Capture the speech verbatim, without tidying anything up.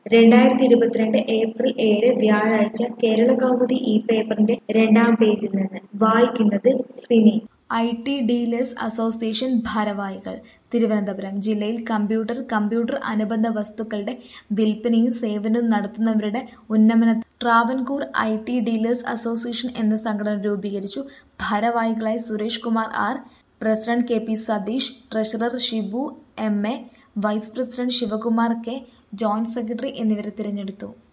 രണ്ടായിരത്തി ഇരുപത്തിരണ്ട് ഏപ്രിൽ ഏഴ് വ്യാഴാഴ്ച കേരളകൗമുദി ഈ പേപ്പറിന്റെ രണ്ടാം പേജിൽ നിന്ന് വായിക്കുന്നത് Sini. I T dealers association ഭാരവാഹികൾ തിരുവനന്തപുരം ജില്ലയിൽ കമ്പ്യൂട്ടർ, കമ്പ്യൂട്ടർ അനുബന്ധ വസ്തുക്കളുടെ വിൽപ്പനയും സേവനവും നടത്തുന്നവരുടെ ഉന്നമനത്തിന് Travancore I T dealers association എന്ന സംഘടന രൂപീകരിച്ചു. ഭാരവാഹികളായി Suresh Kumar R, president K P Satish, treasurer Shibu M A, vice president Sivakumar K, joint secretary എന്നിവരെ തിരഞ്ഞെടുത്തു.